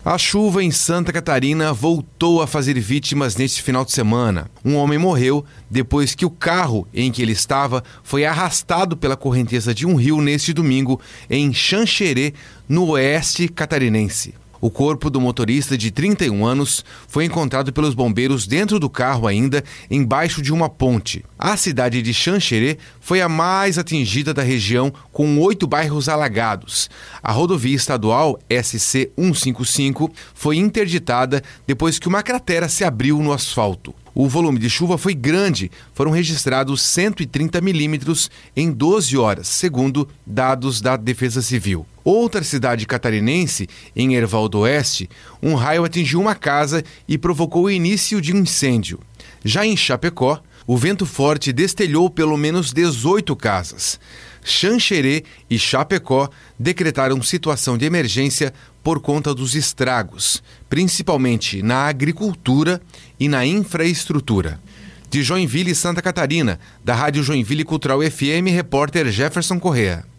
A chuva em Santa Catarina voltou a fazer vítimas neste final de semana. Um homem morreu depois que o carro em que ele estava foi arrastado pela correnteza de um rio neste domingo em Xanxerê, no oeste catarinense. O corpo do motorista de 31 anos foi encontrado pelos bombeiros dentro do carro ainda, embaixo de uma ponte. A cidade de Xanxerê foi a mais atingida da região, com 8 bairros alagados. A rodovia estadual SC 155 foi interditada depois que uma cratera se abriu no asfalto. O volume de chuva foi grande, foram registrados 130 milímetros em 12 horas, segundo dados da Defesa Civil. Outra cidade catarinense, em Herval do Oeste, um raio atingiu uma casa e provocou o início de um incêndio. Já em Chapecó, o vento forte destelhou pelo menos 18 casas. Xanxerê e Chapecó decretaram situação de emergência por conta dos estragos, principalmente na agricultura e na infraestrutura. De Joinville, Santa Catarina, da Rádio Joinville Cultural FM, repórter Jefferson Correa.